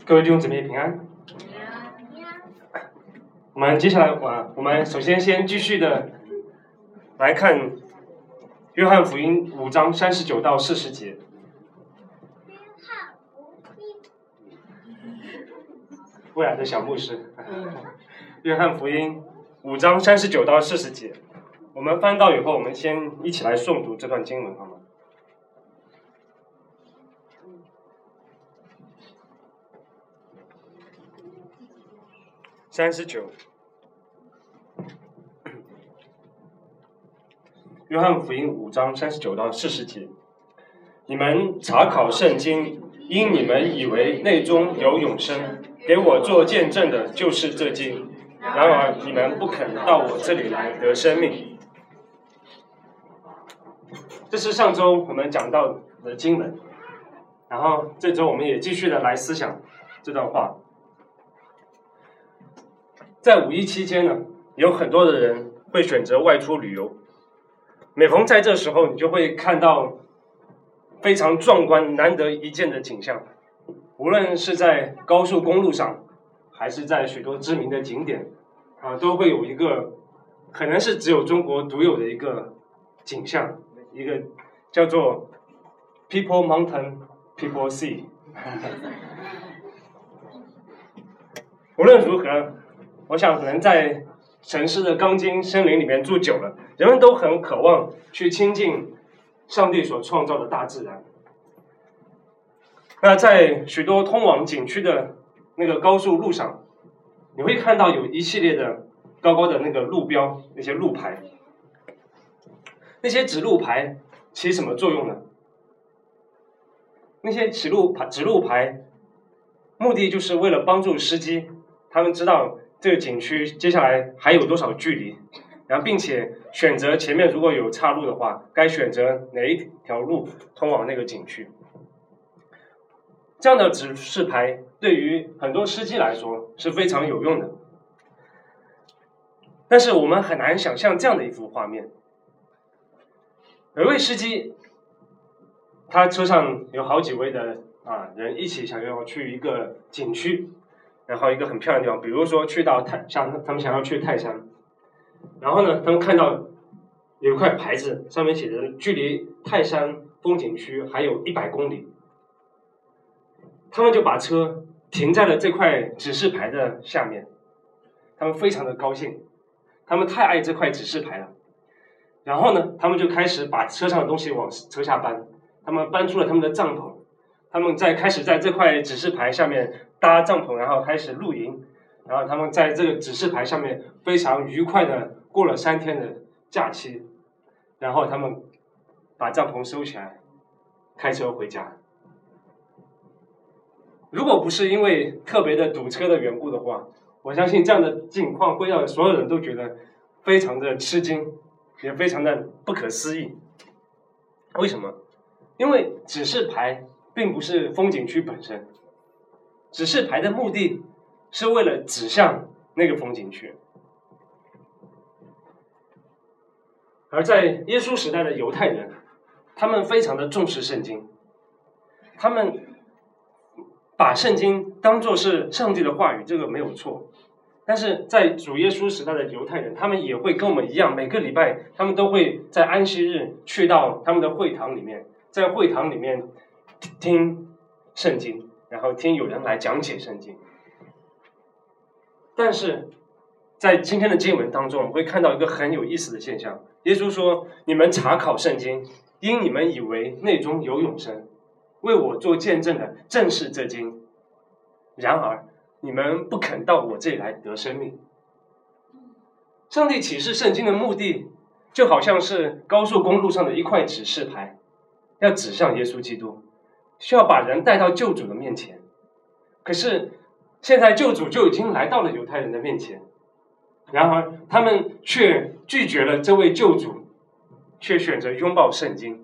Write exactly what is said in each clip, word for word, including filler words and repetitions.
各位弟兄姊妹平安。我们接下来啊，我们首先先继续的来看约翰福音五章三十九到四十节。未来的小牧师，约翰福音五章三十九到四十节，我们翻到以后，我们先一起来诵读这段经文，好吗？三十九，约翰福音五章三十九到四十节，你们查考圣经，因你们以为内中有永生，给我做见证的就是这经。然而你们不肯到我这里来得生命。这是上周我们讲到的经文，然后这周我们也继续的来思想这段话。在五一期间呢，有很多的人会选择外出旅游。每逢在这时候，你就会看到非常壮观、难得一见的景象。无论是在高速公路上，还是在许多知名的景点，啊，都会有一个可能是只有中国独有的一个景象，一个叫做 People Mountain People Sea 。无论如何，我想可能在城市的钢筋森林里面住久了，人们都很渴望去亲近上帝所创造的大自然。那在许多通往景区的那个高速路上，你会看到有一系列的高高的那个路标，那些路牌。那些指路牌起什么作用呢？那些指路牌指路牌目的就是为了帮助司机，他们知道这个景区接下来还有多少距离，然后并且选择前面如果有岔路的话，该选择哪一条路通往那个景区。这样的指示牌对于很多司机来说是非常有用的，但是我们很难想象这样的一幅画面。有一位司机，他车上有好几位的啊人一起想要去一个景区，然后一个很漂亮的地方，比如说去到泰，像他们想要去泰山，然后呢，他们看到有一块牌子，上面写着距离泰山风景区还有一百公里，他们就把车停在了这块指示牌的下面，他们非常的高兴，他们太爱这块指示牌了。然后呢，他们就开始把车上的东西往车下搬，他们搬出了他们的帐篷，他们在开始在这块指示牌下面搭帐篷，然后开始露营，然后他们在这个指示牌上面非常愉快的过了三天的假期，然后他们把帐篷收起来，开车回家。如果不是因为特别的堵车的缘故的话，我相信这样的境况会让所有人都觉得非常的吃惊，也非常的不可思议。为什么？因为指示牌并不是风景区本身，指示牌的目的是为了指向那个风景区。而在耶稣时代的犹太人，他们非常的重视圣经，他们把圣经当作是上帝的话语，这个没有错。但是在主耶稣时代的犹太人，他们也会跟我们一样，每个礼拜他们都会在安息日去到他们的会堂里面，在会堂里面听圣经，然后听有人来讲解圣经。但是在今天的经文当中，我会看到一个很有意思的现象。耶稣说，你们查考圣经，因你们以为内中有永生，为我做见证的正是这经。然而你们不肯到我这里来得生命。上帝启示圣经的目的，就好像是高速公路上的一块指示牌，要指向耶稣基督，需要把人带到救主的面前。可是现在救主就已经来到了犹太人的面前，然而他们却拒绝了这位救主，却选择拥抱圣经。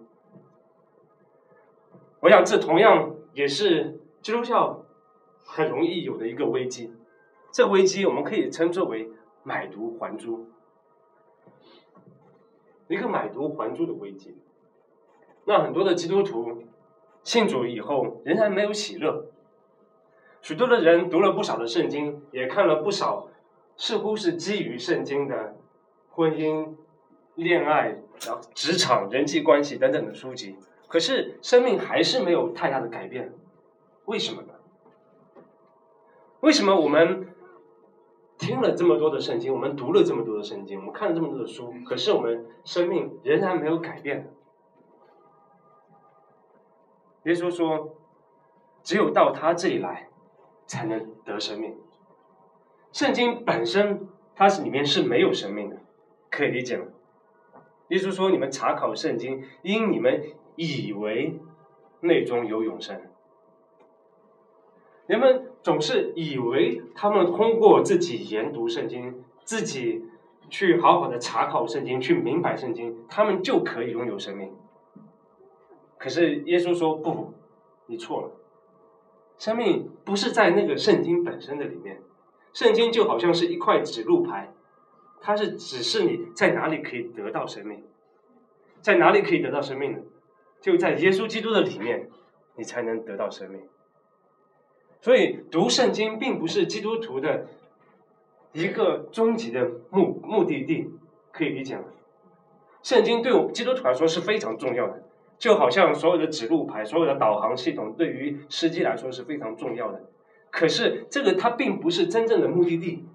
我想这同样也是基督教很容易有的一个危机，这个危机我们可以称作为买椟还珠，一个买椟还珠的危机。那很多的基督徒信主以后仍然没有喜乐， 许多的人读了不少的圣经，也看了不少似乎是基于圣经的婚姻、恋爱、然后职场、人际关系等等的书籍，可是生命还是没有太大的改变。为什么呢？为什么我们听了这么多的圣经，我们读了这么多的圣经，我们看了这么多的书，可是我们生命仍然没有改变？耶稣说，只有到他这里来才能得生命。圣经本身它是里面是没有生命的，可以理解吗？耶稣说，你们查考圣经，因你们以为内中有永生。人们总是以为他们通过自己研读圣经，自己去好好的查考圣经，去明白圣经，他们就可以拥有生命。可是耶稣说，不，你错了。生命不是在那个圣经本身的里面，圣经就好像是一块指路牌，它是指示你在哪里可以得到生命。在哪里可以得到生命呢？就在耶稣基督的里面，你才能得到生命。所以读圣经并不是基督徒的一个终极的目目的地，可以理解吗？圣经对我基督徒来说是非常重要的，就好像所有的指路牌、所有的导航系统对于司机来说是非常重要的。可是这个它并不是真正的目的地，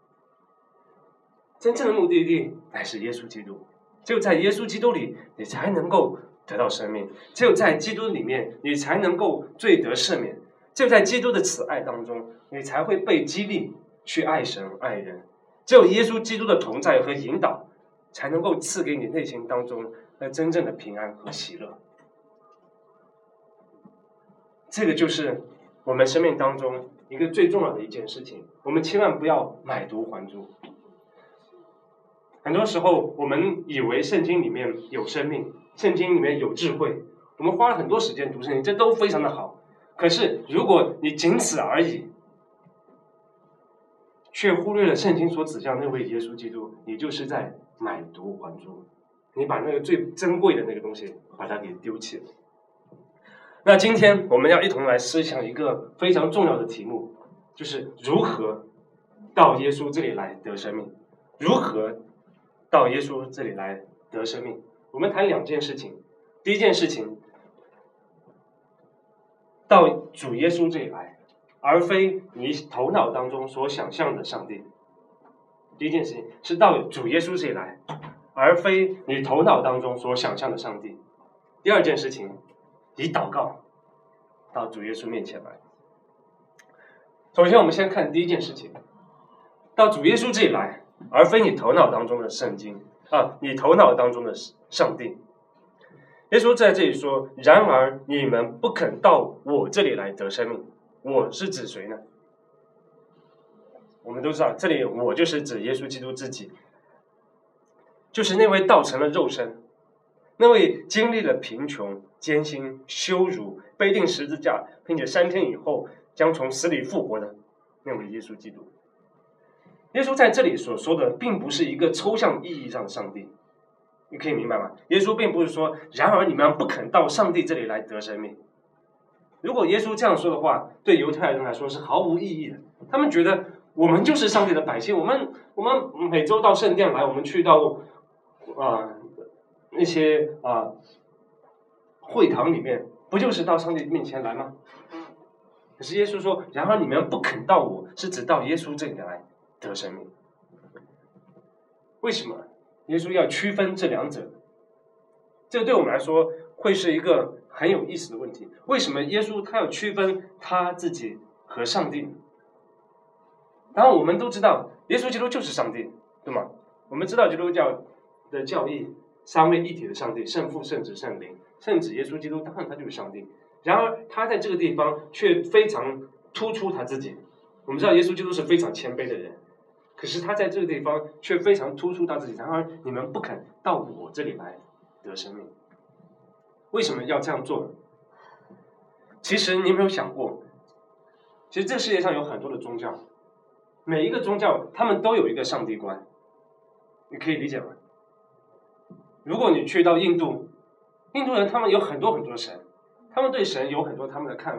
真正的目的地乃是耶稣基督。只有在耶稣基督里，你才能够得到生命；只有在基督里面，你才能够罪得赦免；只有在基督的慈爱当中，你才会被激励去爱神爱人。只有耶稣基督的同在和引导，才能够赐给你内心当中那真正的平安和喜乐。这个就是我们生命当中一个最重要的一件事情，我们千万不要买椟还珠。很多时候我们以为圣经里面有生命，圣经里面有智慧，我们花了很多时间读圣经，这都非常的好。可是如果你仅此而已，却忽略了圣经所指向那位耶稣基督，你就是在买椟还珠，你把那个最珍贵的那个东西把它给丢弃了。那今天我们要一同来思想一个非常重要的题目，就是如何到耶稣这里来得生命。如何到耶稣这里来得生命？我们谈两件事情。第一件事情，到主耶稣这里来，而非你头脑当中所想象的上帝。第一件事情是到主耶稣这里来，而非你头脑当中所想象的上帝。第二件事情，以祷告到主耶稣面前来。首先我们先看第一件事情，到主耶稣这里来，而非你头脑当中的圣经啊，你头脑当中的上帝。耶稣在这里说，然而你们不肯到我这里来得生命。我是指谁呢？我们都知道，这里我就是指耶稣基督自己，就是那位道成了肉身，那位经历了贫穷、艰辛、羞辱、被钉十字架，并且三天以后将从死里复活的那位耶稣基督。耶稣在这里所说的并不是一个抽象意义上的上帝，你可以明白吗？耶稣并不是说，然而你们不肯到上帝这里来得生命。如果耶稣这样说的话，对犹太人来说是毫无意义的。他们觉得我们就是上帝的百姓，我们我们每周到圣殿来，我们去到啊、呃、那些啊、呃、会堂里面，不就是到上帝面前来吗？可是耶稣说，然而你们不肯到我，是指到耶稣这里来得生命。为什么耶稣要区分这两者？这对我们来说会是一个很有意思的问题。为什么耶稣他要区分他自己和上帝？然后我们都知道耶稣基督就是上帝，对吗？我们知道基督教的教义，三位一体的上帝，圣父、圣子、圣灵，圣子耶稣基督，当然他就是上帝。然而他在这个地方却非常突出他自己。我们知道耶稣基督是非常谦卑的人，可是他在这个地方却非常突出他自己。然而你们不肯到我这里来得生命，为什么要这样做呢？其实你有没有想过，其实这个世界上有很多的宗教，每一个宗教他们都有一个上帝观，你可以理解吗？如果你去到印度，印度人他们有很多很多神，他们对神有很多他们的看法。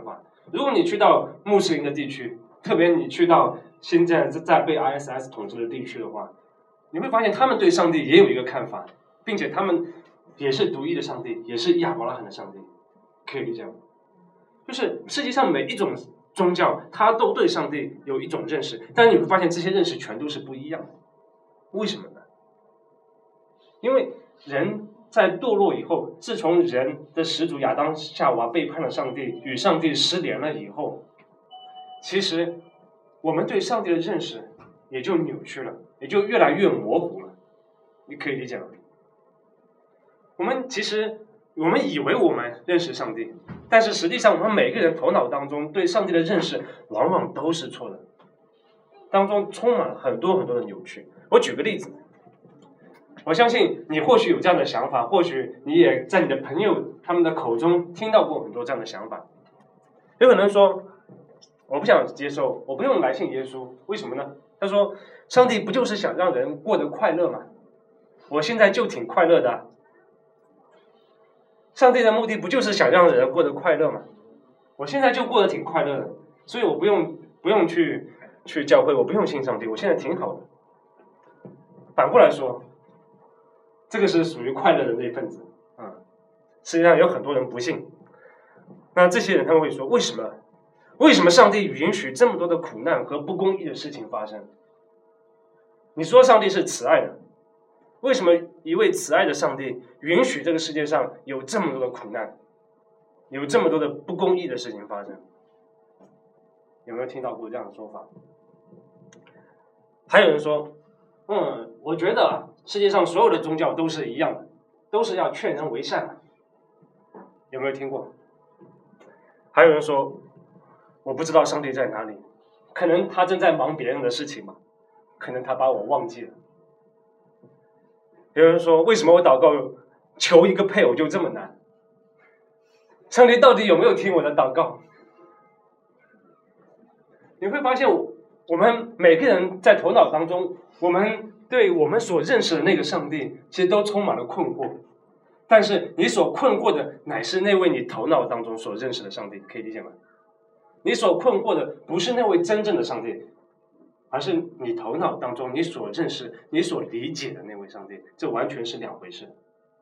如果你去到穆斯林的地区，特别你去到现在在被 I S S 统治的地区的话，你会发现他们对上帝也有一个看法，并且他们也是独一的上帝，也是亚伯拉罕的上帝，可以理解吗？就是世界上每一种宗教，它都对上帝有一种认识，但是你会发现这些认识全都是不一样的。为什么呢？因为人在堕落以后，自从人的始祖亚当夏娃背叛了上帝，与上帝失联了以后，其实我们对上帝的认识也就扭曲了，也就越来越模糊了。你可以理解吗？我们其实我们以为我们认识上帝，但是实际上我们每个人头脑当中对上帝的认识往往都是错的，当中充满了很多很多的扭曲。我举个例子，我相信你或许有这样的想法，或许你也在你的朋友他们的口中听到过很多这样的想法。有可能说，我不想接受，我不用来信耶稣，为什么呢？他说，上帝不就是想让人过得快乐吗？我现在就挺快乐的。上帝的目的不就是想让人过得快乐吗？我现在就过得挺快乐的，所以我不用不用去去教会，我不用信上帝，我现在挺好的。反过来说，这个是属于快乐的那一份子啊、嗯。实际上有很多人不信，那这些人他们会说，为什么？为什么上帝允许这么多的苦难和不公义的事情发生？你说上帝是慈爱的，为什么一位慈爱的上帝允许这个世界上有这么多的苦难，有这么多的不公义的事情发生？有没有听到过这样的说法？还有人说，嗯，我觉得世界上所有的宗教都是一样的，都是要劝人为善的。有没有听过？还有人说，我不知道上帝在哪里，可能他正在忙别人的事情吧，可能他把我忘记了。有人说，为什么我祷告求一个配偶就这么难？上帝到底有没有听我的祷告？你会发现，我们每个人在头脑当中，我们对我们所认识的那个上帝，其实都充满了困惑。但是你所困惑的，乃是那位你头脑当中所认识的上帝，可以理解吗？你所困惑的，不是那位真正的上帝，而是你头脑当中你所认识、你所理解的那位上帝，这完全是两回事。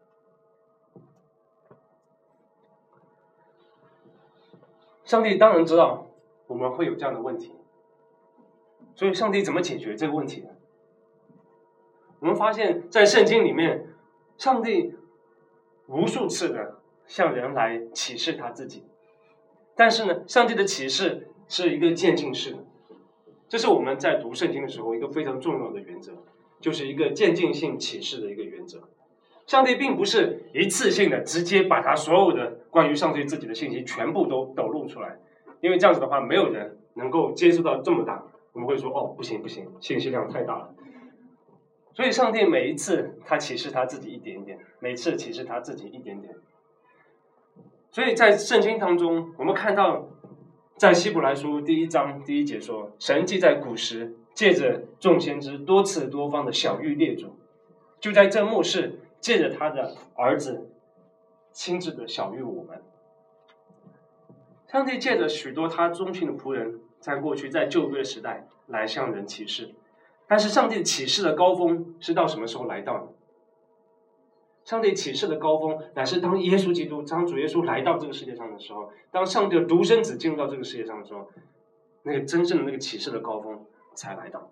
上帝当然知道我们会有这样的问题，所以上帝怎么解决这个问题呢？我们发现在圣经里面，上帝无数次的向人来启示他自己，但是呢，上帝的启示是一个渐进式的，这是我们在读圣经的时候一个非常重要的原则，就是一个渐进性启示的一个原则。上帝并不是一次性的直接把他所有的关于上帝自己的信息全部都抖露出来，因为这样子的话，没有人能够接触到这么大。我们会说，哦，不行不行，信息量太大了。所以上帝每一次他启示他自己一点点，每次启示他自己一点点。所以在圣经当中，我们看到在希伯来书第一章第一节说，神既在古时借着众先知多次多方的晓谕列祖，就在这末世借着他的儿子亲自的晓谕我们。上帝借着许多他忠心的仆人，在过去在旧约时代来向人启示，但是上帝启示的高峰是到什么时候来到呢？上帝启示的高峰乃是当耶稣基督当主耶稣来到这个世界上的时候，当上帝的独生子进入到这个世界上的时候，那个真正的那个启示的高峰才来到。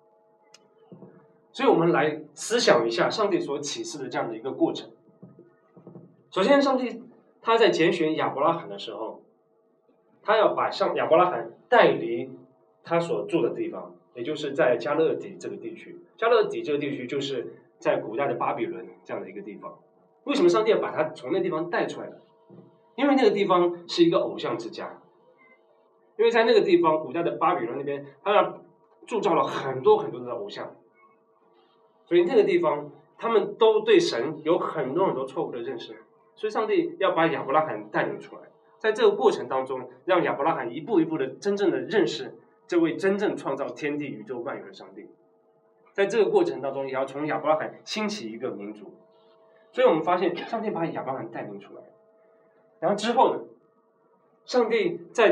所以我们来思想一下上帝所启示的这样的一个过程。首先，上帝他在拣选亚伯拉罕的时候，他要把上亚伯拉罕带离他所住的地方，也就是在加勒底这个地区。加勒底这个地区就是在古代的巴比伦这样的一个地方。为什么上帝要把他从那地方带出来呢？因为那个地方是一个偶像之家，因为在那个地方，古代的巴比伦那边，他铸造了很多很多的偶像，所以那个地方他们都对神有很多很多错误的认识，所以上帝要把亚伯拉罕带领出来，在这个过程当中，让亚伯拉罕一步一步的真正的认识这位真正创造天地宇宙万有的上帝。在这个过程当中，也要从亚伯拉罕兴起一个民族。所以我们发现上帝把亚伯拉罕带领出来，然后之后呢，上帝在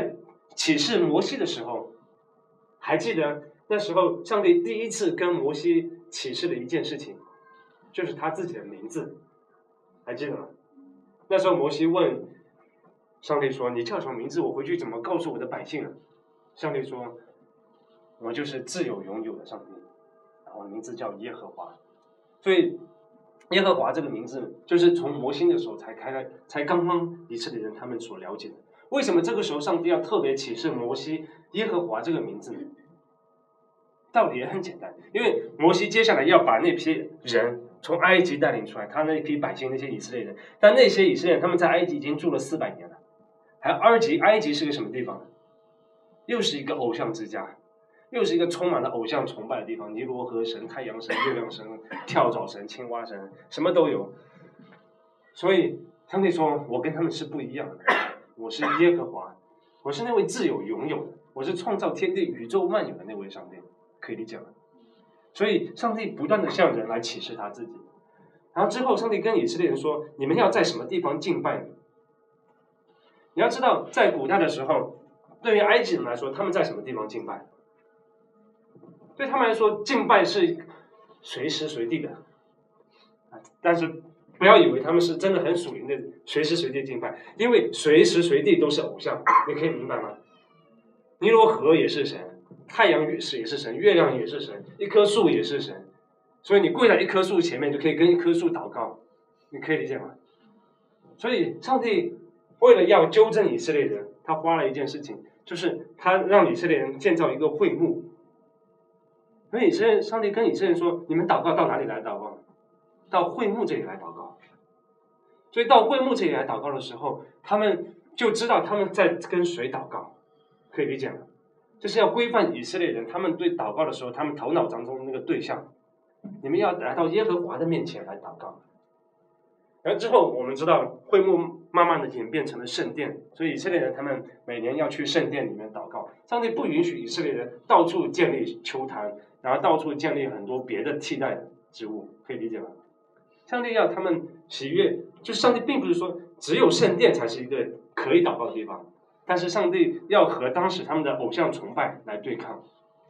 启示摩西的时候，还记得那时候上帝第一次跟摩西启示的一件事情，就是他自己的名字，还记得吗？那时候摩西问上帝说：“你叫什么名字？我回去怎么告诉我的百姓呢？”上帝说：“我就是自有永有的上帝，然后名字叫耶和华。”所以耶和华这个名字，就是从摩西的时候才开，才刚刚以色列人他们所了解的。为什么这个时候上帝要特别启示摩西耶和华这个名字呢？道理也很简单，因为摩西接下来要把那批人从埃及带领出来，他那批百姓那些以色列人，但那些以色列人他们在埃及已经住了四百年了，还埃及埃及是个什么地方呢？又是一个偶像之家，又是一个充满了偶像崇拜的地方，尼罗河神、太阳神、月亮神、跳蚤神、青蛙神，什么都有。所以上帝说：“我跟他们是不一样的，我是耶和华，我是那位自有永有的，我是创造天地宇宙万有的那位上帝。”可以理解吗？所以上帝不断的向人来启示他自己，然后之后上帝跟以色列人说：“你们要在什么地方敬拜呢？”你要知道，在古代的时候，对于埃及人来说，他们在什么地方敬拜？对他们来说，敬拜是随时随地的，但是不要以为他们是真的很属灵的随时随地敬拜，因为随时随地都是偶像，你可以明白吗？尼罗河也是神，太阳也是也是神，月亮也是神，一棵树也是神，所以你跪在一棵树前面，就可以跟一棵树祷告，你可以理解吗？所以上帝为了要纠正以色列人，他花了一件事情，就是他让以色列人建造一个会幕。所以以色列上帝跟以色列人说：“你们祷告到哪里来祷告？到会幕这里来祷告。”所以到会幕这里来祷告的时候，他们就知道他们在跟谁祷告，可以理解吗？这是要规范以色列人，他们对祷告的时候，他们头脑当中的那个对象，你们要来到耶和华的面前来祷告。然后之后我们知道会幕慢慢的演变成了圣殿，所以以色列人他们每年要去圣殿里面祷告。上帝不允许以色列人到处建立球坛，然后到处建立很多别的替代的之物，可以理解吗？上帝要他们喜悦，就是上帝并不是说只有圣殿才是一个可以祷告的地方，但是上帝要和当时他们的偶像崇拜来对抗。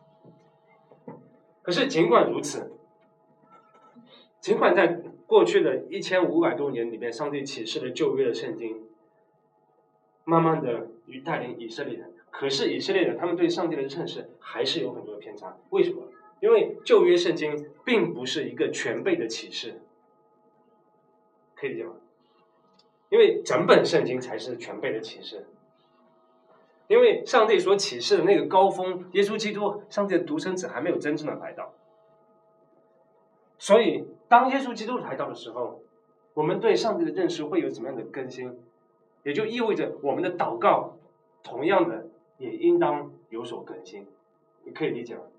可是尽管如此，尽管在过去的一千五百多年里面，上帝启示了旧约的圣经，慢慢的带领以色列人，可是以色列人他们对上帝的认识还是有很多的偏差。为什么？因为旧约圣经并不是一个全备的启示，可以理解吗？因为整本圣经才是全备的启示。因为上帝所启示的那个高峰，耶稣基督，上帝的独生子还没有真正的来到。所以当耶稣基督来到的时候，我们对上帝的认识会有怎么样的更新，也就意味着我们的祷告同样的也应当有所更新，你可以理解吗？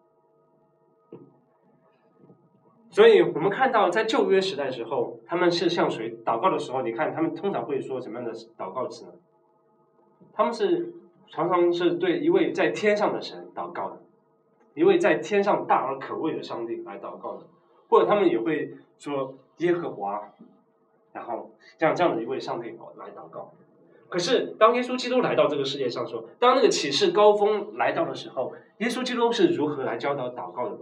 所以我们看到在旧约时代的时候，他们是向谁祷告的时候，你看他们通常会说什么样的祷告词呢？他们是常常是对一位在天上的神祷告的，一位在天上大而可畏的上帝来祷告的，或者他们也会说耶和华，然后像这样的一位上帝来祷告。可是当耶稣基督来到这个世界上说，当那个启示高峰来到的时候，耶稣基督是如何来教导祷告的呢？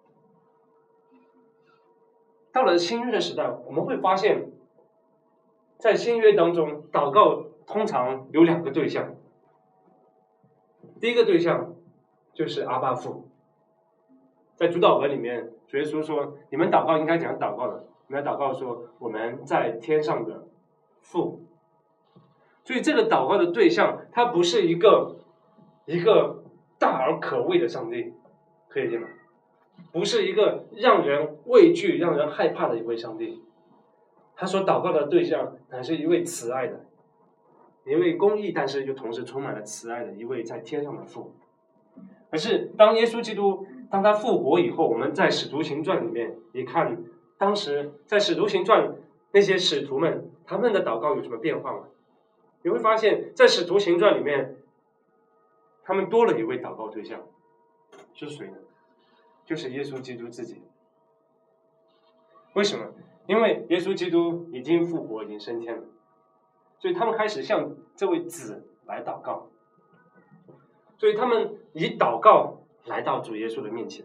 到了新约的时代，我们会发现在新约当中，祷告通常有两个对象。第一个对象就是阿爸父，在主祷文里面，主耶稣说：“你们祷告应该怎样祷告呢？你们要祷告说，我们在天上的父。”所以这个祷告的对象，它不是一个一个大而可畏的上帝，可以理解吗？不是一个让人畏惧、让人害怕的一位上帝。他所祷告的对象，乃是一位慈爱的，一位公义，但是又同时充满了慈爱的一位在天上的父。可是当耶稣基督当他复活以后，我们在使徒行传里面也看，当时在使徒行传那些使徒们他们的祷告有什么变化吗？你会发现在使徒行传里面，他们多了一位祷告对象，是谁呢？就是耶稣基督自己。为什么？因为耶稣基督已经复活，已经升天了，所以他们开始向这位子来祷告。 所以他们以祷告来到主耶稣的面前。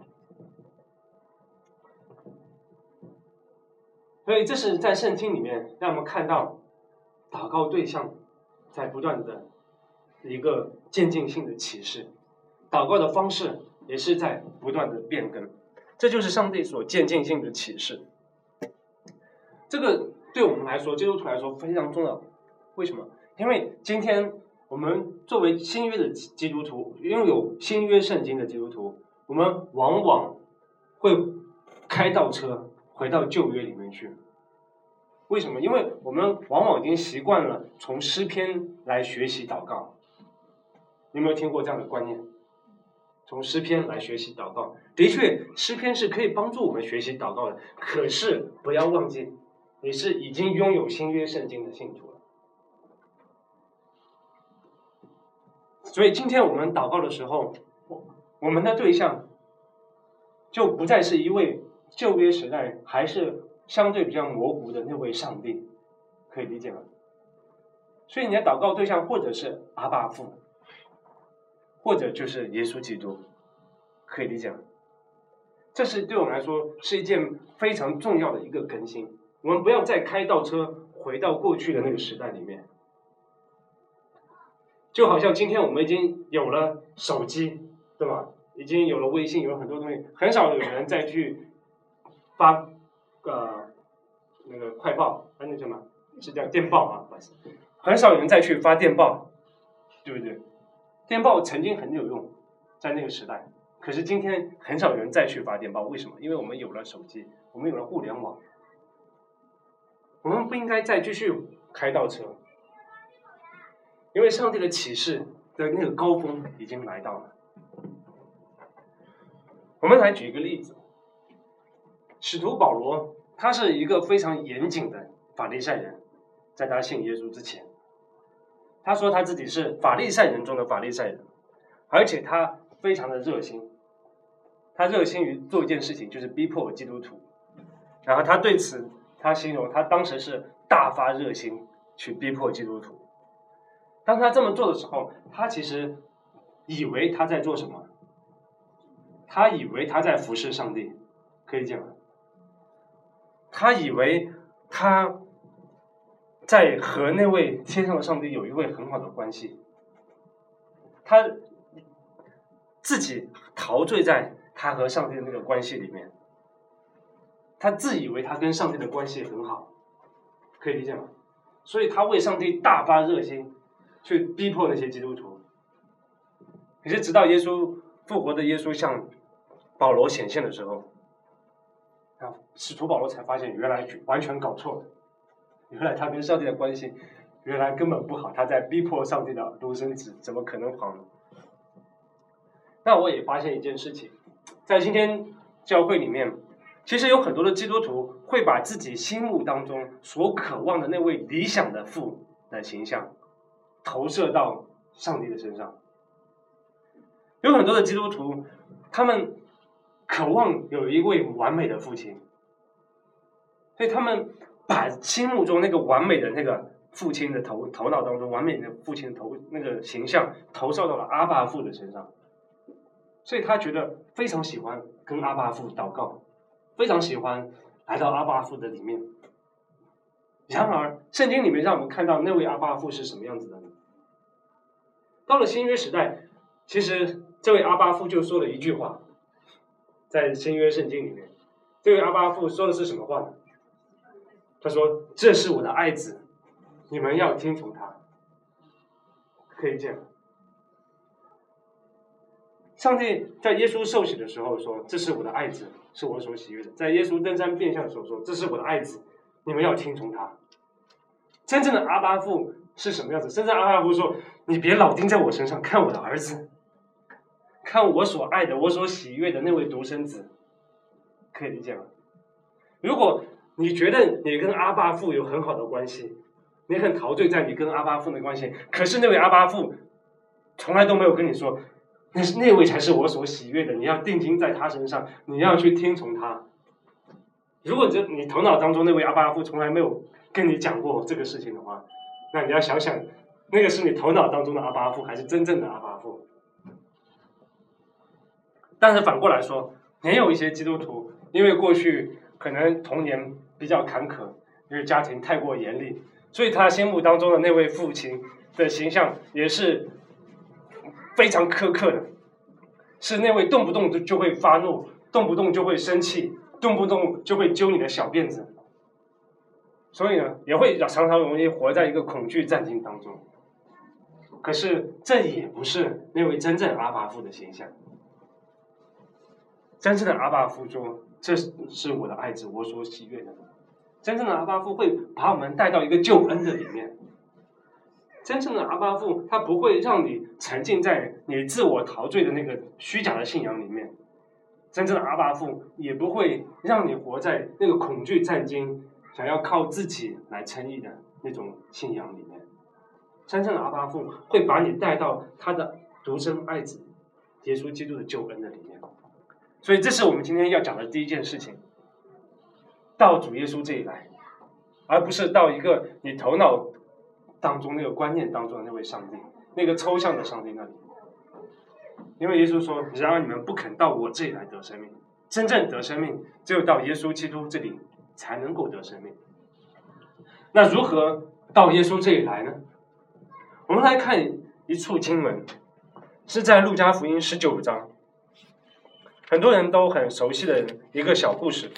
所以这是在圣经里面让我们看到祷告对象在不断的一个渐进性的启示，祷告的方式也是在不断的变更，这就是上帝所渐进性的启示。这个对我们来说，基督徒来说非常重要。为什么？因为今天我们作为新约的基督徒，拥有新约圣经的基督徒，我们往往会开倒车回到旧约里面去。为什么？因为我们往往已经习惯了从诗篇来学习祷告。你有没有听过这样的观念？从诗篇来学习祷告，的确，诗篇是可以帮助我们学习祷告的。可是不要忘记，你是已经拥有新约圣经的信徒了。所以今天我们祷告的时候，我们的对象就不再是一位旧约时代还是相对比较模糊的那位上帝，可以理解吗？所以你的祷告对象或者是阿爸父，或者就是耶稣基督，可以理解吗？这是对我们来说是一件非常重要的一个更新。我们不要再开倒车回到过去的那个时代里面，就好像今天我们已经有了手机，对吧？已经有了微信，有了很多东西，很少有人再去发呃那个快报，啊那什么是叫电报啊，不好意思，很少有人再去发电报，对不对？电报曾经很有用，在那个时代，可是今天很少有人再去发电报，为什么？因为我们有了手机，我们有了互联网，我们不应该再继续开倒车，因为上帝的启示的那个高峰已经来到了。我们来举一个例子，使徒保罗他是一个非常严谨的法利赛人，在他信耶稣之前，他说他自己是法利赛人中的法利赛人，而且他非常的热心，他热心于做一件事情，就是逼迫基督徒。然后他对此，他形容他当时是大发热心去逼迫基督徒。当他这么做的时候，他其实以为他在做什么？他以为他在服侍上帝，可以讲，他以为他在和那位天上的上帝有一位很好的关系，他自己陶醉在他和上帝的那个关系里面，他自以为他跟上帝的关系很好，可以理解吗？所以他为上帝大发热心，去逼迫那些基督徒。可是直到耶稣复活的耶稣向保罗显现的时候，啊，使徒保罗才发现原来完全搞错了，原来他跟上帝的关系原来根本不好，他在逼迫上帝的独生子，怎么可能好呢？那我也发现一件事情，在今天教会里面，其实有很多的基督徒会把自己心目当中所渴望的那位理想的父的形象投射到上帝的身上。有很多的基督徒，他们渴望有一位完美的父亲，所以他们把心目中那个完美的那个父亲的头头脑当中完美的父亲的头那个形象投射到了阿爸父的身上，所以他觉得非常喜欢跟阿爸父祷告，非常喜欢来到阿爸父的里面。然而圣经里面让我们看到那位阿爸父是什么样子的呢？到了新约时代，其实这位阿爸父就说了一句话，在新约圣经里面，这位阿爸父说的是什么话呢？他说：“这是我的爱子，你们要听从他。”可以这样，上帝在耶稣受洗的时候说：“这是我的爱子，是我所喜悦的。”在耶稣登山变相的时候说：“这是我的爱子，你们要听从他。”真正的阿爸父是什么样子？真正的阿爸父说：“你别老盯在我身上，看我的儿子，看我所爱的，我所喜悦的那位独生子。”可以理解吗？如果你觉得你跟阿爸父有很好的关系，你很陶醉在你跟阿爸父的关系，可是那位阿爸父从来都没有跟你说，那是那位才是我所喜悦的，你要定睛在他身上，你要去听从他。如果这你头脑当中那位阿爸父从来没有跟你讲过这个事情的话，那你要想想，那个是你头脑当中的阿爸父，还是真正的阿爸父？ 但是反过来说，也有一些基督徒，因为过去可能童年比较坎坷，因为家庭太过严厉，所以他心目当中的那位父亲的形象也是非常苛刻的，是那位动不动就会发怒，动不动就会生气，动不动就会揪你的小辫子。所以呢，也会常常容易活在一个恐惧战境当中。可是这也不是那位真正阿爸父的形象。真正的阿爸父说：“这是我的爱子，我所喜悦的。”真正的阿爸父会把我们带到一个救恩的里面。真正的阿爸父，他不会让你沉浸在你自我陶醉的那个虚假的信仰里面。真正的阿爸父也不会让你活在那个恐惧战惊，想要靠自己来称义的那种信仰里面。真正的阿爸父会把你带到他的独生爱子耶稣基督的救恩的里面。所以这是我们今天要讲的第一件事情，到主耶稣这里来，而不是到一个你头脑当中那个观念当中的那位上帝，那个抽象的上帝那里。因为耶稣说：“然而你们不肯到我这里来得生命，真正得生命只有到耶稣基督这里才能够得生命。”那如何到耶稣这里来呢？我们来看一处经文，是在路加福音十九章，很多人都很熟悉的一个小故事。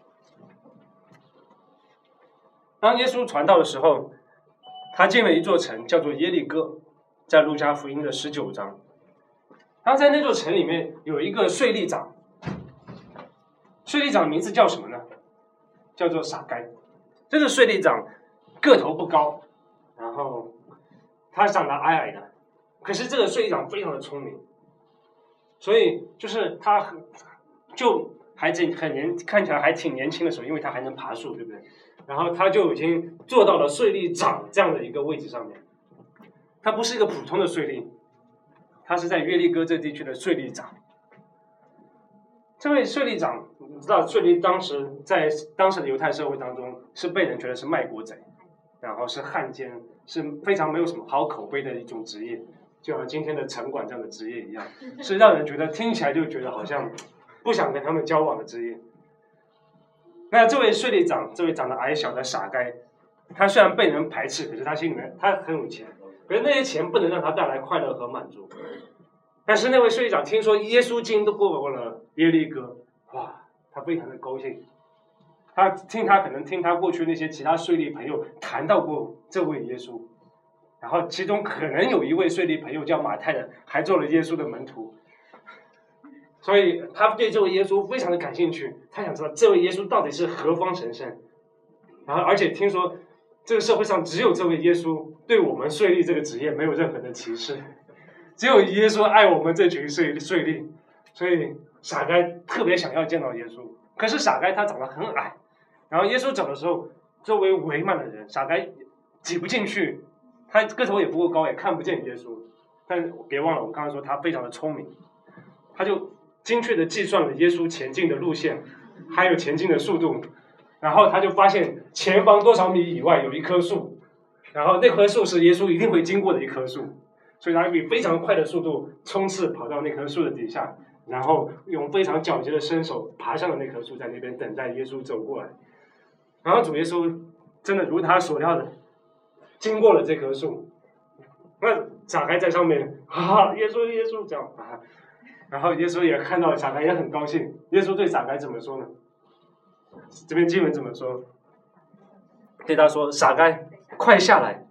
当耶稣传道的时候，他进了一座城，叫做耶利哥，在路加福音的十九章。他在那座城里面有一个税吏长，税吏长名字叫什么呢？叫做撒该。这个税吏长个头不高，然后他长得矮矮的，可是这个税吏长非常的聪明，所以就是他很就还挺很年，看起来还挺年轻的时候，因为他还能爬树，对不对？然后他就已经做到了税吏长这样的一个位置上面。他不是一个普通的税吏，他是在约利哥这地区的税吏长。这位税吏长，你知道税吏当时在当时的犹太社会当中是被人觉得是卖国贼，然后是汉奸，是非常没有什么好口碑的一种职业，就像今天的城管这样的职业一样，是让人觉得听起来就觉得好像不想跟他们交往的职业。那这位税吏长，这位长得矮小的撒该，他虽然被人排斥，可是他心里面他很有钱，可是那些钱不能让他带来快乐和满足。但是那位税吏长听说耶稣经都过了耶利哥，哇，他非常的高兴。他听他可能听他过去那些其他税吏朋友谈到过这位耶稣，然后其中可能有一位税吏朋友叫马太的，还做了耶稣的门徒，所以他对这位耶稣非常的感兴趣，他想知道这位耶稣到底是何方神圣。然后而且听说这个社会上只有这位耶稣对我们税吏这个职业没有任何的歧视，只有耶稣爱我们这群税税吏，所以撒该特别想要见到耶稣。可是撒该他长得很矮，然后耶稣走的时候，周围围满了人，撒该挤不进去，他个头也不够高，也看不见耶稣。但别忘了，我刚刚说他非常的聪明，他就精确的计算了耶稣前进的路线，还有前进的速度，然后他就发现前方多少米以外有一棵树，然后那棵树是耶稣一定会经过的一棵树，所以他以非常快的速度冲刺跑到那棵树的底下，然后用非常矫捷的身手爬上了那棵树，在那边等待耶稣走过来。然后主耶稣真的如他所料的经过了这棵树，那撒该在上面啊，耶稣耶稣这样啊，然后耶稣也看到了，撒该也很高兴。耶稣对撒该怎么说呢？这边经文怎么说？对他说：“撒该，快下来！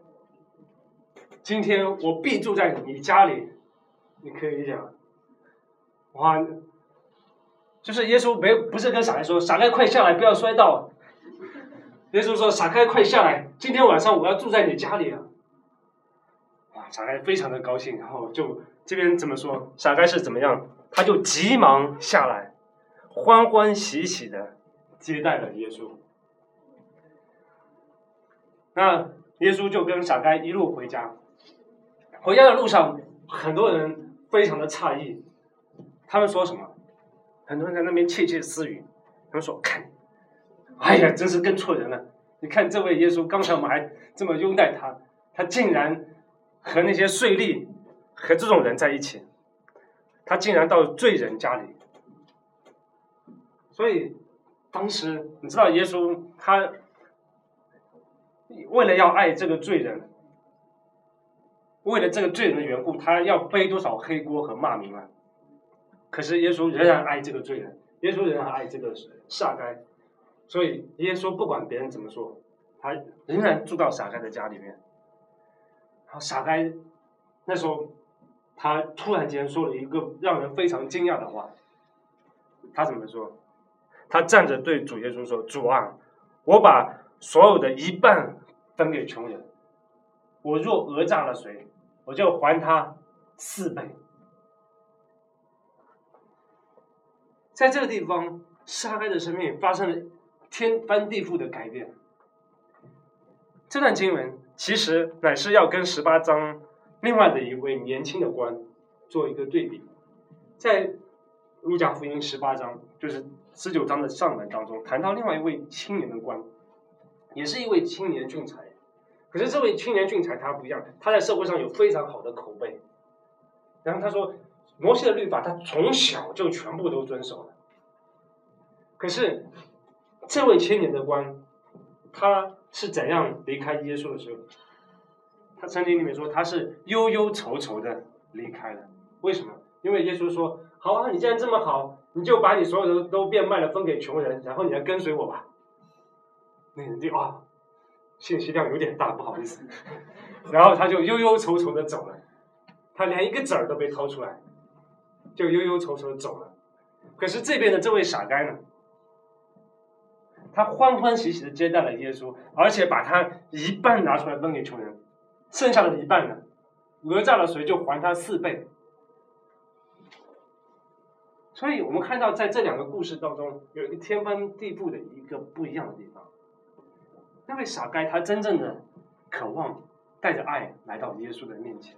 今天我必住在你家里。”你可以理解吗？哇，就是耶稣没不是跟撒该说：“撒该快下来，不要摔倒。”耶稣说：“撒该快下来，今天晚上我要住在你家里啊！”哇，撒该非常的高兴，然后就这边怎么说？撒该是怎么样？他就急忙下来，欢欢喜喜的接待了耶稣。那耶稣就跟撒该一路回家。回家的路上，很多人非常的诧异，他们说什么？很多人在那边窃窃私语，他们说：“看，哎呀，真是跟错人了！你看这位耶稣，刚才我们还这么拥戴他，他竟然和那些税吏和这种人在一起。” 他竟然到罪人家里。所以当时你知道耶稣他为了要爱这个罪人，为了这个罪人的缘故，他要背多少黑锅和骂名啊？可是耶稣仍然爱这个罪人，耶稣仍然爱这个撒该，所以耶稣不管别人怎么说，他仍然住到撒该的家里面。然后撒该那时候他突然间说了一个让人非常惊讶的话，他怎么说？他站着对主耶稣说：“主啊，我把所有的一半分给穷人，我若讹诈了谁，我就还他四倍。”在这个地方，撒该的生命发生了天翻地覆的改变。这段经文其实乃是要跟十八章另外的一位年轻的官做一个对比。在路加福音十八章，就是十九章的上文当中，谈到另外一位青年的官，也是一位青年俊才。可是这位青年俊才他不一样，他在社会上有非常好的口碑。然后他说，摩西的律法他从小就全部都遵守了。可是这位青年的官，他是怎样离开耶稣的时候？他圣经里面说他是忧忧愁愁的离开了。为什么？因为耶稣说：“好啊，你既然这么好，你就把你所有的都变卖了分给穷人，然后你来跟随我吧。”那人就啊，信息量有点大，不好意思。然后他就忧忧愁愁的走了，他连一个子儿都没掏出来，就忧忧愁愁的走了。可是这边的这位撒该呢，他欢欢喜喜的接待了耶稣，而且把他一半拿出来分给穷人，剩下的一半呢，讹诈了谁就还他四倍。所以我们看到在这两个故事当中，有一个天翻地覆的一个不一样的地方。那位撒该他真正的渴望带着爱来到耶稣的面前，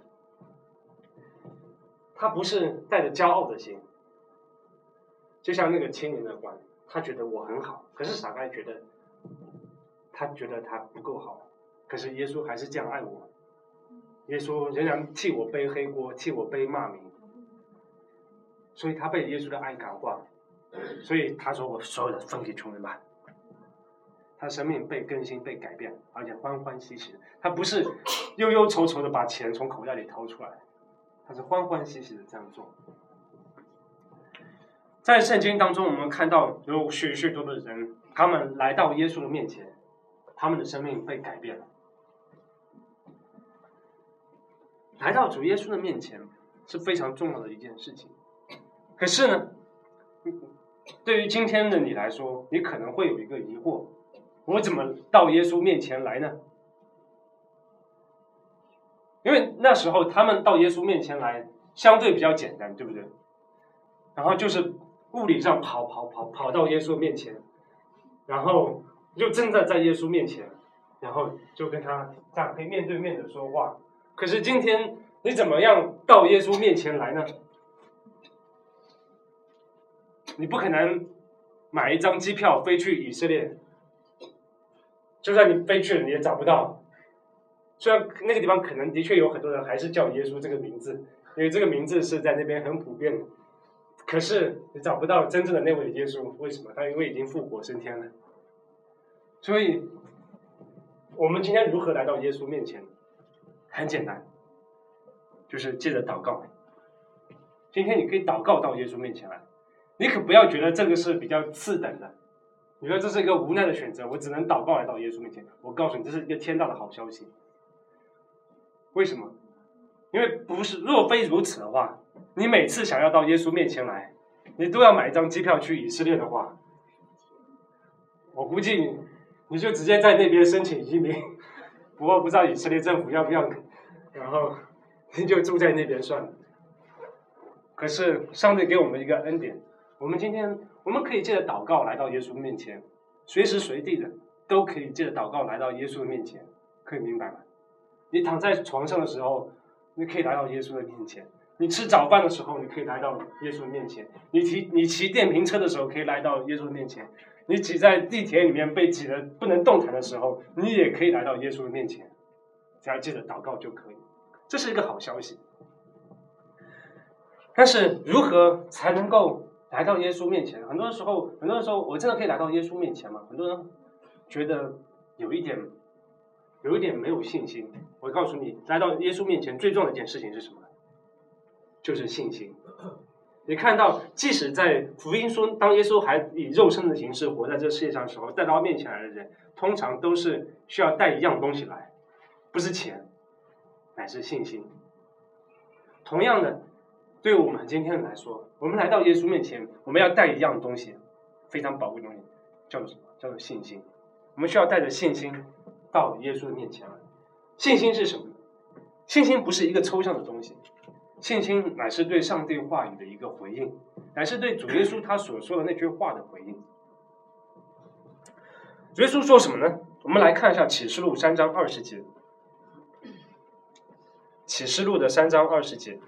他不是带着骄傲的心，就像那个青年的官，他觉得我很好，可是撒该觉得他觉得他不够好，可是耶稣还是这样爱我，耶稣仍然替我背黑锅，替我背骂名，所以他被耶稣的爱感化，所以他说我所有的分给穷人吧。他生命被更新被改变，而且欢欢喜喜的，他不是忧忧愁愁的把钱从口袋里掏出来，他是欢欢喜喜的这样做。在圣经当中，我们看到有许许多多的人，他们来到耶稣的面前，他们的生命被改变了。来到主耶稣的面前是非常重要的一件事情。可是呢，对于今天的你来说，你可能会有一个疑惑：我怎么到耶稣面前来呢？因为那时候他们到耶稣面前来相对比较简单，对不对？然后就是物理上跑跑跑跑到耶稣面前，然后就正在在耶稣面前，然后就跟他这样可以面对面的说话。可是今天你怎么样到耶稣面前来呢？你不可能买一张机票飞去以色列，就算你飞去了你也找不到。虽然那个地方可能的确有很多人还是叫耶稣这个名字，因为这个名字是在那边很普遍的，可是你找不到真正的那位耶稣。为什么？他因为已经复活升天了。所以我们今天如何来到耶稣面前？很简单，就是借着祷告。今天你可以祷告到耶稣面前来，你可不要觉得这个是比较次等的，你说这是一个无奈的选择，我只能祷告来到耶稣面前。我告诉你，这是一个天大的好消息。为什么？因为不是，若非如此的话，你每次想要到耶稣面前来，你都要买一张机票去以色列的话，我估计你你就直接在那边申请移民。不过不知道以色列政府要不要，然后你就住在那边算了。可是上帝给我们一个恩典，我们今天我们可以借着祷告来到耶稣面前，随时随地的都可以借着祷告来到耶稣的面前，可以明白吗？你躺在床上的时候，你可以来到耶稣的面前；你吃早饭的时候，你可以来到耶稣的面前；你骑你骑电瓶车的时候，可以来到耶稣的面前；你挤在地铁里面被挤得不能动弹的时候，你也可以来到耶稣的面前，只要记得祷告就可以。这是一个好消息。 但是如何才能够来到耶稣面前？很多时候，很多时候，我真的可以来到耶稣面前吗？很多人觉得有一点，有一点没有信心。我告诉你，来到耶稣面前最重要的一件事情是什么？就是信心。你看到，即使在福音书，当耶稣还以肉身的形式活在这世界上的时候，带到面前来的人，通常都是需要带一样东西来，不是钱，乃是信心。同样的，对于我们今天来说，我们来到耶稣面前，我们要带一样东西，非常宝贵的东西，叫做什么？叫做信心。我们需要带着信心到耶稣的面前来。信心是什么？信心不是一个抽象的东西。信心乃是对上帝话语的一个回应，乃是对主耶稣他所说的那句话的回应。主耶稣说什么呢？我们来看一下启示录三章二十节。启示录的三章二十节。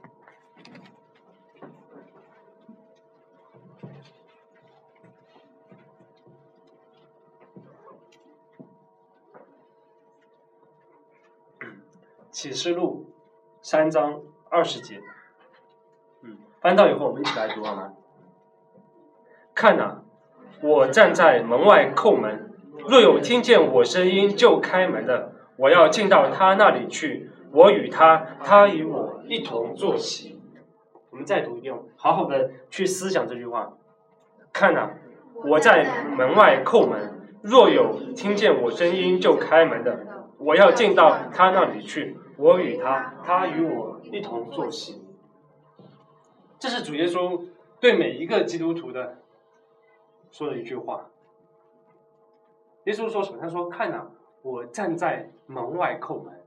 启示录三章二十节，嗯，翻到以后我们一起来读好吗？看哪，我站在门外叩门，若有听见我声音就开门的，我要进到他那里去，我与他，他与我一同坐席。我们再读一遍，好好的去思想这句话。看哪，我在门外叩门，若有听见我声音就开门的，我要进到他那里去，我与他，他与我一同坐席。这是主耶稣对每一个基督徒的说的一句话。耶稣说什么？他说：“看哪，我站在门外叩门。”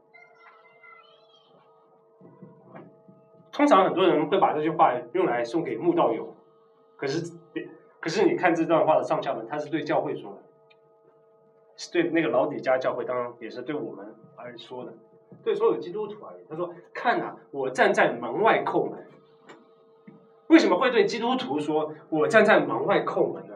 通常很多人会把这句话用来送给慕道友，可是，可是你看这段话的上下文，他是对教会说的，是对那个老底嘉教会，当然也是对我们而说的。对所有基督徒而言，他说：“看啊，我站在门外叩门。”为什么会对基督徒说我站在门外叩门呢？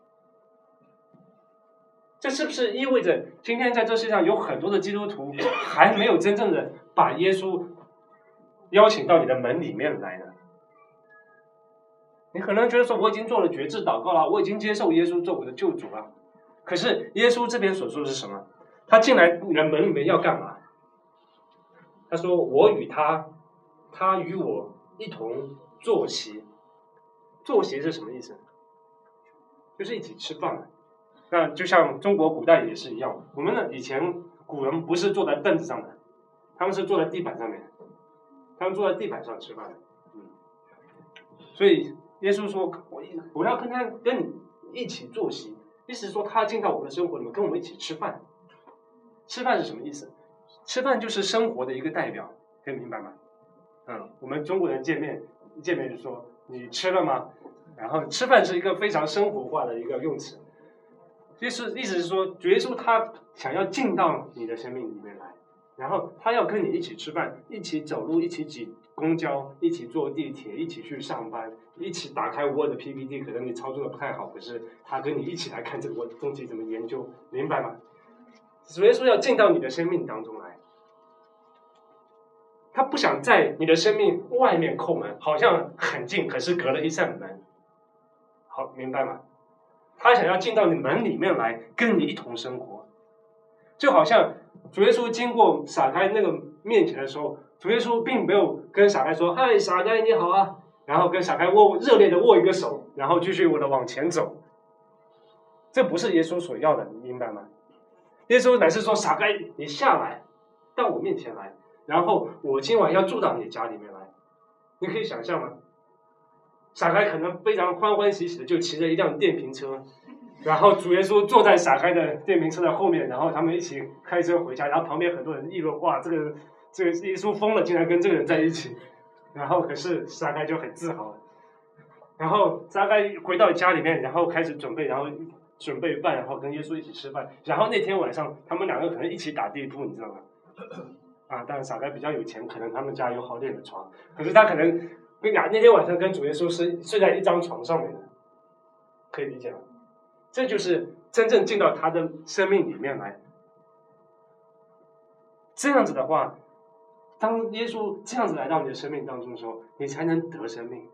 这是不是意味着今天在这世界上有很多的基督徒还没有真正的把耶稣邀请到你的门里面来呢？你可能觉得说我已经做了决志祷告了，我已经接受耶稣做我的救主了。可是耶稣这边所说的是什么？他进来你的门里面要干嘛？他说：“我与他，他与我一同坐席。”坐席是什么意思？就是一起吃饭嘛。那就像中国古代也是一样，我们呢以前古人不是坐在凳子上的，他们是坐在地板上面，他们坐在地板上吃饭的。嗯，所以耶稣说：“我我要跟他跟你一起坐席。”意思是说他进到我们的生活里面，跟我们一起吃饭。吃饭是什么意思？吃饭就是生活的一个代表，可以明白吗？嗯，我们中国人见面见面就说你吃了吗？然后吃饭是一个非常生活化的一个用词，就是意思是说，主耶稣他想要进到你的生命里面来，然后他要跟你一起吃饭，一起走路，一起挤公交，一起坐地铁，一起去上班，一起打开 Word P P T， 可能你操作的不太好，可是他跟你一起来看这个东西怎么研究，明白吗？主耶稣要进到你的生命当中来，他不想在你的生命外面叩门，好像很近，可是隔了一扇门。好，明白吗？他想要进到你门里面来，跟你一同生活。就好像主耶稣经过撒该那个面前的时候，主耶稣并没有跟撒该说：“嗨，撒该你好啊。”然后跟撒该握热烈的握一个手，然后继续我的往前走。这不是耶稣所要的，你明白吗？耶稣乃是说：“撒该，你下来，到我面前来，然后我今晚要住到你家里面来。”你可以想象吗？撒该可能非常欢欢喜喜的就骑着一辆电瓶车，然后主耶稣坐在撒该的电瓶车的后面，然后他们一起开车回家，然后旁边很多人议论：“哇，这个这个耶稣疯了，竟然跟这个人在一起。”然后可是撒该就很自豪，然后撒该回到家里面，然后开始准备，然后准备饭，然后跟耶稣一起吃饭。然后那天晚上他们两个可能一起打地铺，你知道吗？啊，但是撒该比较有钱，可能他们家有好点的床，可是他可能跟俩那天晚上跟主耶稣是睡在一张床上面的，可以理解吗？这就是真正进到他的生命里面来。这样子的话， 当耶稣这样子来到你的生命当中的时候，你才能得生命。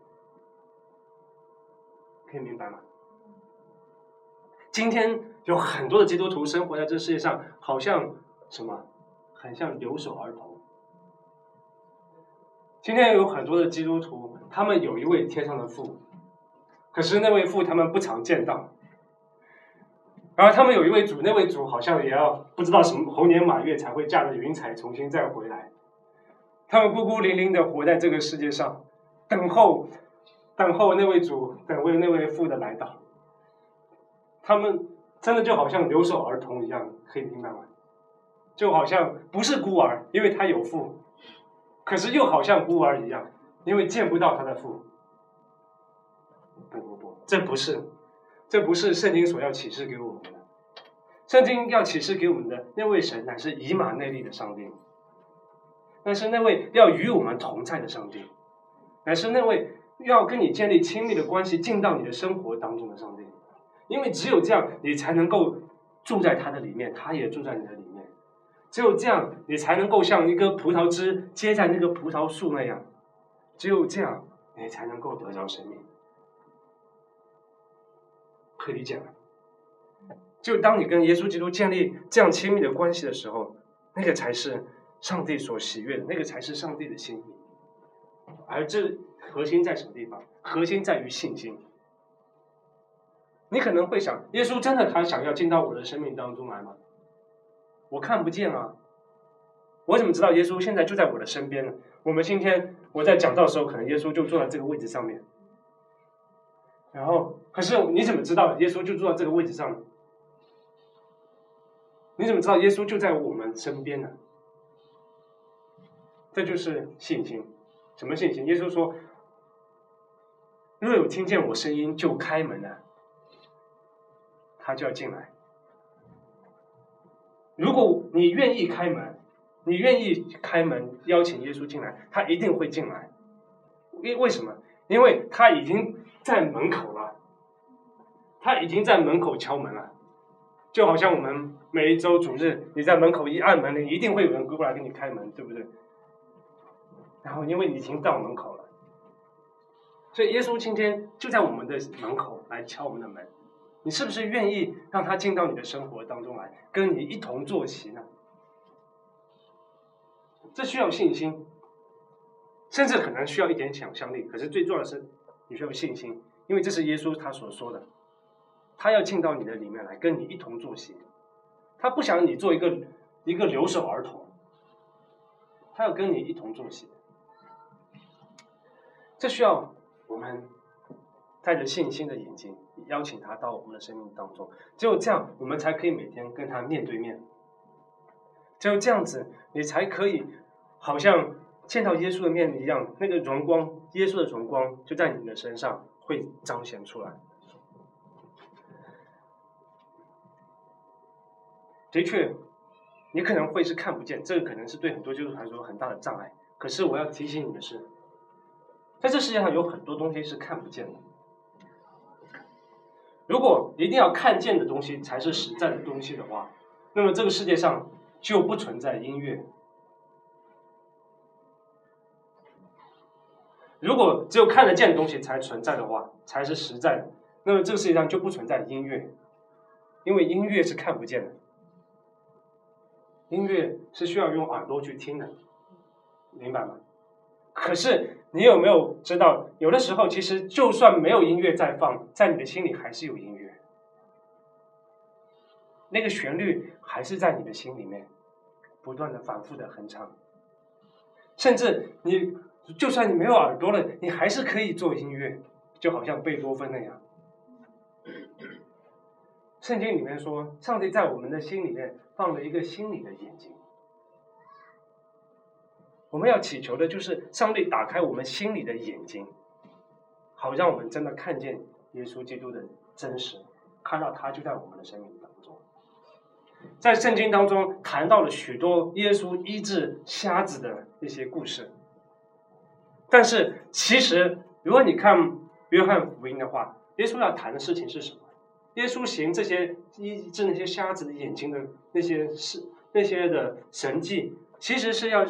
可以明白吗？今天有很多的基督徒生活在这世界上，好像什么，很像留守儿童。今天有很多的基督徒，他们有一位天上的父，可是那位父他们不常见到。然后他们有一位主，那位主好像也要不知道什么猴年马月才会驾着云彩重新再回来。他们孤孤零零的活在这个世界上，等候等候那位主，等为那位父的来到。他们真的就好像留守儿童一样，可以明白吗？就好像不是孤儿，因为他有父，可是又好像孤儿一样，因为见不到他的父。不不不，这不是，这不是圣经所要启示给我们的。圣经要启示给我们的那位神，乃是以马内利的上帝，乃是那位要与我们同在的上帝，乃是那位要跟你建立亲密的关系，进到你的生活当中的上帝。因为只有这样，你才能够住在他的里面，他也住在你的里面。只有这样，你才能够像一个葡萄枝接在那个葡萄树那样。只有这样，你才能够得着生命。可以理解吗？就当你跟耶稣基督建立这样亲密的关系的时候，那个才是上帝所喜悦的，那个才是上帝的心意。而这核心在什么地方？核心在于信心。你可能会想，耶稣真的他想要进到我的生命当中来吗？我看不见啊，我怎么知道耶稣现在就在我的身边呢？我们今天我在讲道的时候，可能耶稣就坐在这个位置上面，然后可是你怎么知道耶稣就坐在这个位置上呢？你怎么知道耶稣就在我们身边呢？这就是信心。什么信心？耶稣说，若有听见我声音就开门了，他就要进来。如果你愿意开门，你愿意开门邀请耶稣进来，他一定会进来。因为什么？因为他已经在门口了，他已经在门口敲门了。就好像我们每一周主日，你在门口一按门铃，一定会有人过来给你开门，对不对？然后因为你已经到门口了，所以耶稣今天就在我们的门口来敲我们的门。你是不是愿意让他进到你的生活当中来，跟你一同坐席呢？这需要信心，甚至可能需要一点想象力。可是最重要的是，你需要信心，因为这是耶稣他所说的，他要进到你的里面来，跟你一同坐席。他不想你做一个一个留守儿童，他要跟你一同坐席。这需要我们带着信心的眼睛，邀请他到我们的生命当中。只有这样，我们才可以每天跟他面对面。只有这样子，你才可以好像见到耶稣的面一样，那个荣光，耶稣的荣光就在你的身上会彰显出来。的确，你可能会是看不见，这个可能是对很多基督徒来说很大的障碍。可是我要提醒你的是，在这世界上有很多东西是看不见的。如果一定要看见的东西才是实在的东西的话，那么这个世界上就不存在音乐。如果只有看得见的东西才存在的话，才是实在的，那么这个世界上就不存在音乐，因为音乐是看不见的，音乐是需要用耳朵去听的，明白吗？可是你有没有知道，有的时候其实就算没有音乐在放，在你的心里还是有音乐，那个旋律还是在你的心里面不断的反复的哼唱，甚至你就算你没有耳朵了，你还是可以做音乐，就好像贝多芬那样。圣经里面说，上帝在我们的心里面放了一个心里的眼睛。我们要祈求的就是上帝打开我们心里的眼睛，好让我们真的看见耶稣基督的真实，看到他就在我们的生命当中。在圣经当中谈到了许多耶稣医治瞎子的一些故事，但是其实如果你看约翰福音的话，耶稣要谈的事情是什么？耶稣行这些医治那些瞎子的眼睛的那些事，那些的神迹，其实是要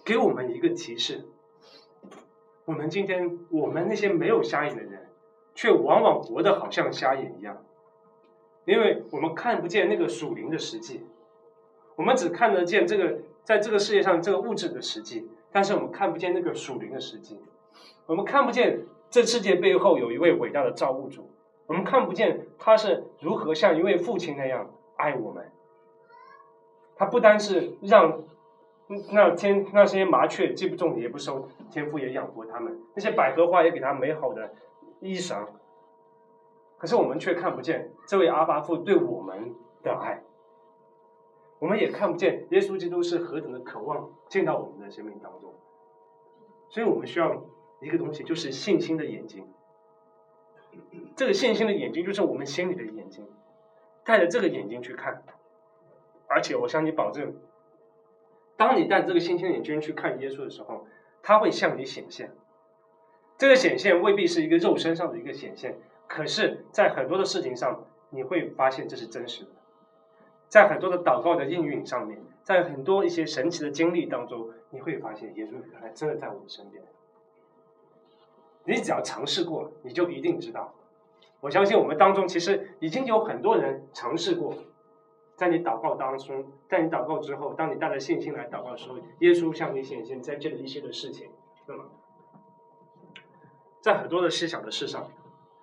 给我们一个提示。我们今天，我们那些没有瞎眼的人，却往往活得好像瞎眼一样，因为我们看不见那个属灵的实际，我们只看得见这个在这个世界上这个物质的实际，但是我们看不见那个属灵的实际，我们看不见这世界背后有一位伟大的造物主，我们看不见他是如何像一位父亲那样爱我们。他不单是让那天那些麻雀既不种也不收，天父也养活他们；那些百合花也给他美好的衣裳。可是我们却看不见这位阿爸父对我们的爱，我们也看不见耶稣基督是何等的渴望进到我们的生命当中。所以我们需要一个东西，就是信心的眼睛。这个信心的眼睛就是我们心里的眼睛，带着这个眼睛去看。而且我向你保证，当你带着这个信心的眼睛去看耶稣的时候，他会向你显现。这个显现未必是一个肉身上的一个显现，可是在很多的事情上你会发现这是真实的。在很多的祷告的应允上面，在很多一些神奇的经历当中，你会发现耶稣原来真的在我们身边。你只要尝试过，你就一定知道。我相信我们当中其实已经有很多人尝试过，在你祷告当中，在你祷告之后，当你带着信心来祷告的时候，耶稣向你显现在这里一些的事情。那么在很多的细小的事上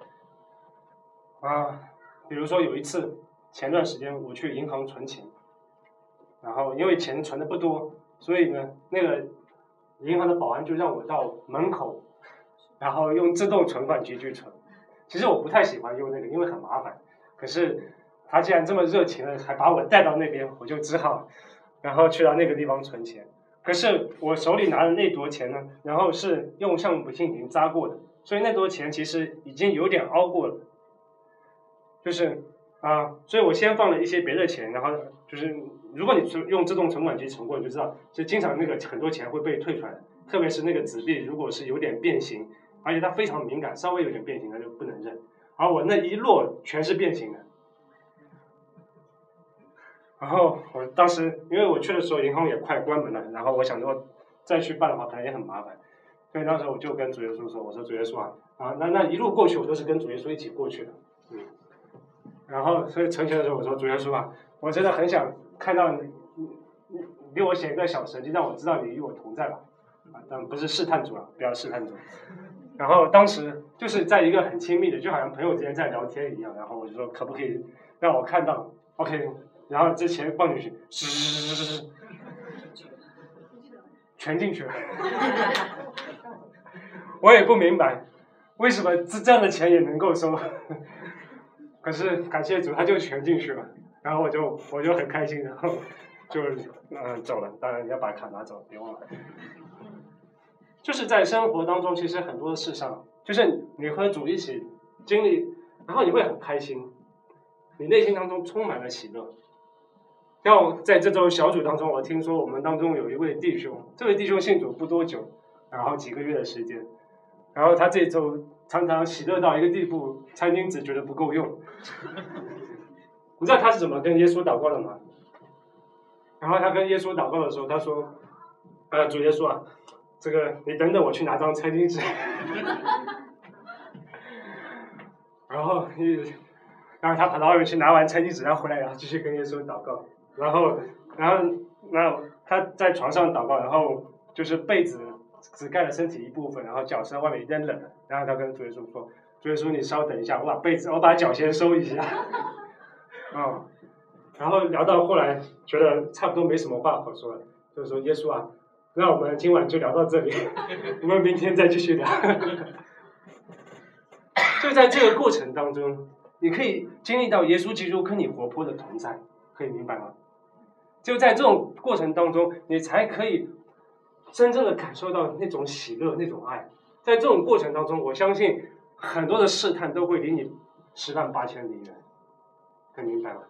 啊，比如说有一次前段时间我去银行存钱，然后因为钱存的不多，所以呢那个银行的保安就让我到门口，然后用自动存款机去存。其实我不太喜欢用那个，因为很麻烦，可是他既然这么热情的还把我带到那边，我就只好然后去到那个地方存钱。可是我手里拿的那摞钱呢，然后是用橡皮筋已经扎过的，所以那摞钱其实已经有点凹过了，就是啊，所以我先放了一些别的钱，然后就是如果你用自动存款机存过，你就知道，就经常那个很多钱会被退出来，特别是那个纸币如果是有点变形，而且它非常敏感，稍微有点变形它就不能认，而我那一摞全是变形的。然后我当时因为我去的时候银行也快关门了，然后我想说再去办的话可能也很麻烦，所以当时我就跟主耶稣说，我说主耶稣啊，啊那那一路过去我都是跟主耶稣一起过去的，嗯，然后所以存钱的时候我说主耶稣啊，我真的很想看到你，你你给我写一个小神迹，让我知道你与我同在吧，啊，但不是试探主了，不要试探主。然后当时就是在一个很亲密的，就好像朋友之间在聊天一样，然后我就说可不可以让我看到 ，OK。然后这钱放进去，嘶，全进去了。我也不明白为什么这样的钱也能够收，可是感谢主，他就全进去了。然后我就我就很开心，然后就嗯、呃、走了。当然你要把卡拿走，别忘了。就是在生活当中，其实很多的事上，就是你和主一起经历，然后你会很开心，你内心当中充满了喜乐。像在这周小组当中，我听说我们当中有一位弟兄，这位弟兄信主不多久，然后几个月的时间，然后他这周常常喜乐到一个地步，餐巾纸觉得不够用。你知道他是怎么跟耶稣祷告的吗？然后他跟耶稣祷告的时候，他说：“呃，主耶稣啊，这个你等等我去拿张餐巾纸。”然后一，然后他跑到外面去拿完餐巾纸，然后回来，然后继续跟耶稣祷告。然后，然后，然后他在床上祷告，然后就是被子只盖了身体一部分，然后脚是在外面有点冷了。然后他跟主耶稣说：“主耶稣，你稍等一下，我把被子，我把脚先收一下。”啊，然后聊到后来，觉得差不多没什么话好说了，就是说耶稣啊，那我们今晚就聊到这里，我们明天再继续聊。就在这个过程当中，你可以经历到耶稣基督跟你活泼的同在，可以明白吗？就在这种过程当中，你才可以真正的感受到那种喜乐、那种爱。在这种过程当中，我相信很多的试探都会离你十万八千里远，可以明白吗？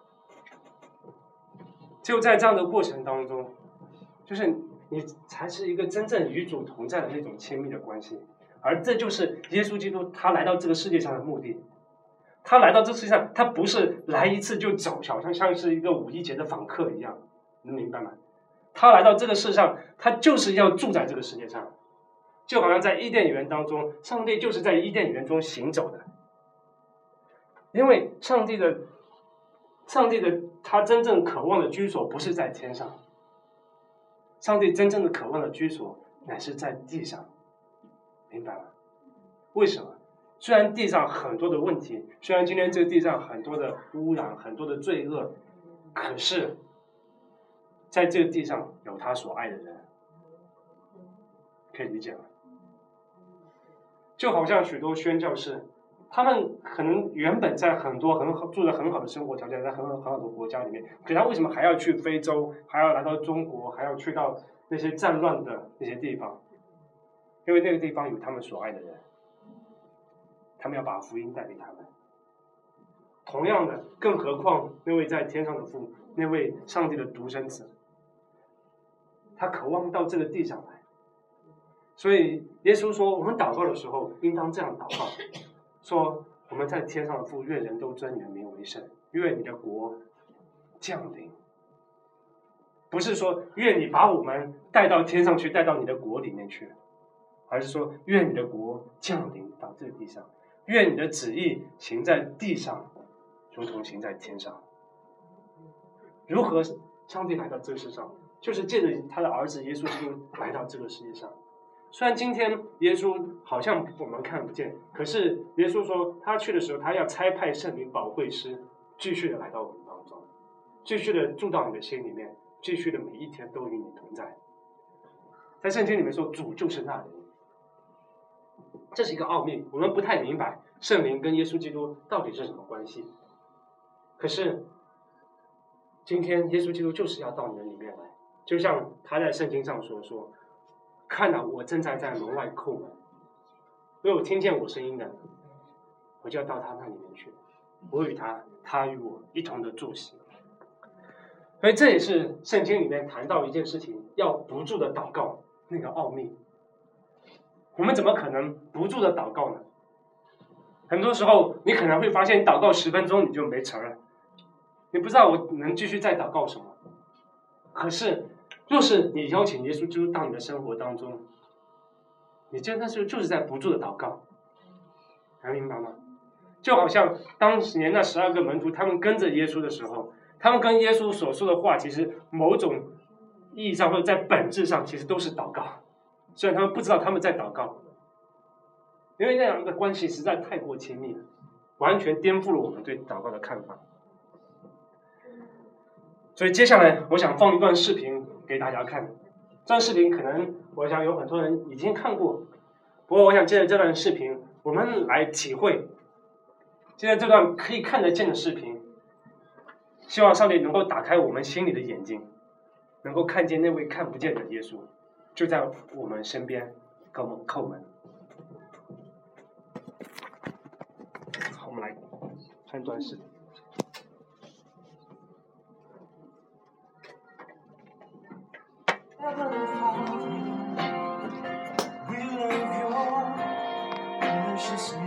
就在这样的过程当中，就是你才是一个真正与主同在的那种亲密的关系。而这就是耶稣基督他来到这个世界上的目的。他来到这世界上，他不是来一次就走，好像像是一个五一节的访客一样，能明白吗？ 他来到这个世上，他就是要住在这个世界上，就好像在伊甸园当中，上帝就是在伊甸园中行走的。因为上帝的上帝的他真正渴望的居所不是在天上，上帝真正的渴望的居所乃是在地上，明白吗？为什么？虽然地上很多的问题，虽然今天这个地上很多的污染，很多的罪恶，可是在这个地上有他所爱的人，可以理解吗？就好像许多宣教士，他们可能原本在很多很好住着很好的生活条件，在很好很好的国家里面，可他为什么还要去非洲，还要来到中国，还要去到那些战乱的那些地方？因为那个地方有他们所爱的人，他们要把福音带给他们。同样的，更何况那位在天上的父，那位上帝的独生子，他渴望到这个地上来。所以耶稣说，我们祷告的时候应当这样祷告，说我们在天上的父，愿人都尊你的名为圣，愿你的国降临。不是说愿你把我们带到天上去，带到你的国里面去，而是说愿你的国降临到这个地上，愿你的旨意行在地上，如同行在天上。如何上帝来到这个世上，就是借着他的儿子耶稣基督来到这个世界上。虽然今天耶稣好像我们看不见，可是耶稣说他去的时候，他要差派圣灵保惠师继续的来到我们当中，继续的住到你的心里面，继续的每一天都与你同在。在圣经里面说，主就是那灵，这是一个奥秘，我们不太明白圣灵跟耶稣基督到底是什么关系。可是今天耶稣基督就是要到你的里面来，就像他在圣经上所说，看到我正在在门外叩门，如果听见我声音的，我就要到他那里面去，我与他，他与我一同的坐席。所以这也是圣经里面谈到一件事情，要不住的祷告那个奥秘。我们怎么可能不住的祷告呢？很多时候你可能会发现，祷告十分钟你就没词了，你不知道我能继续再祷告什么。可是若是你邀请耶稣基督到你的生活当中，你真的是就是在不住的祷告，能明白吗？就好像当年那十二个门徒，他们跟着耶稣的时候，他们跟耶稣所说的话，其实某种意义上或者在本质上，其实都是祷告。虽然他们不知道他们在祷告，因为那样的关系实在太过亲密了，完全颠覆了我们对祷告的看法。所以接下来我想放一段视频给大家看，这段视频可能我想有很多人已经看过，不过我想借着这段视频，我们来体会，借着这段可以看得见的视频，希望上帝能够打开我们心里的眼睛，能够看见那位看不见的耶稣就在我们身边给我们叩门。好，我们来看一段视频。 We love your precious